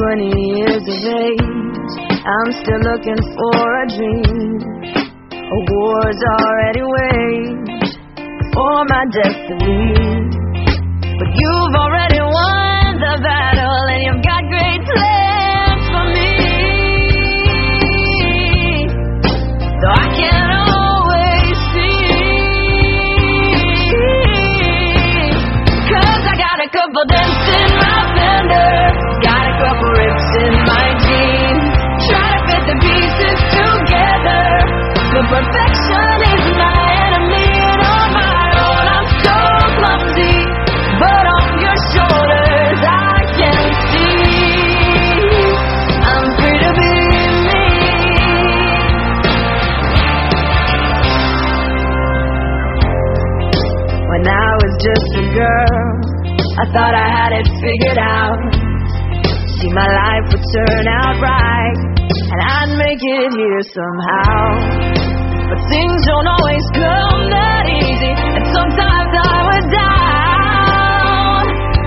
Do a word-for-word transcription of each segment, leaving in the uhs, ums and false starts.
twenty years of age, I'm still looking for a dream. A war's already waged for my destiny, but you've already won the battle, and you've got great plans for me. So I can't always see, 'cause I got a couple dents in my fender, got a couple rips in my jeans, try to fit the pieces together, but perfection is my enemy, and on my own I'm so clumsy, but on your shoulders I can see I'm free to be me. When I was just a girl, I thought I had it figured out. See, my life would turn out right, and I'd make it here somehow. But things don't always come that easy, and sometimes I was down.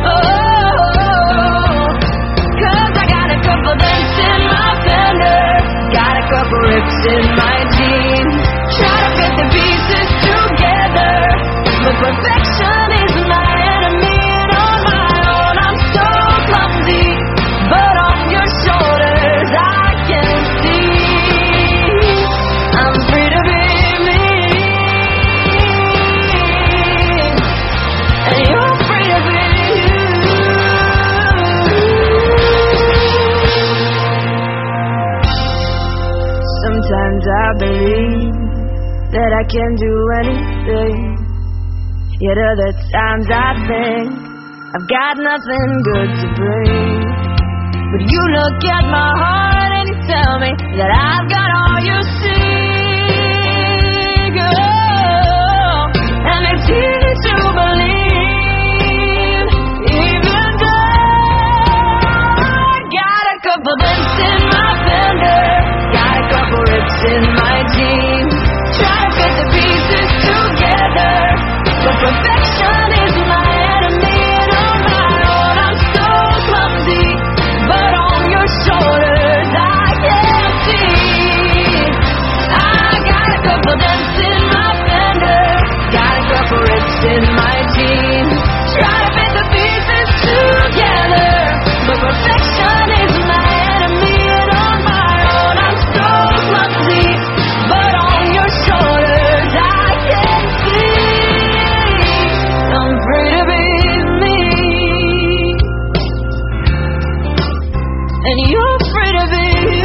Oh, 'cause I got a couple dents in my fender, got a couple rips in my jeans, try to fit the pieces together, but perfection is my enemy, and on my own I'm so clumsy, but on your shoulders I can see I'm free to be me, and you're free to be you. Sometimes I believe that I can do anything, yet other times I think I've got nothing good to bring. But you look at my heart and you tell me that I've got all you seek. Oh, and it's easy to believe, even though I got a couple dents in my fender, got a couple rips in my jeans, try to fit the pieces together, but perfection is my enemy, and on my own I'm so clumsy, but on your shoulders I can see I got a couple dents in my fender, got a couple rips in my jeans, try to fit the pieces together, but perfection is my enemy, and on my own I'm so clumsy, but on your shoulders I can see I'm free to be me, and you're free to be you.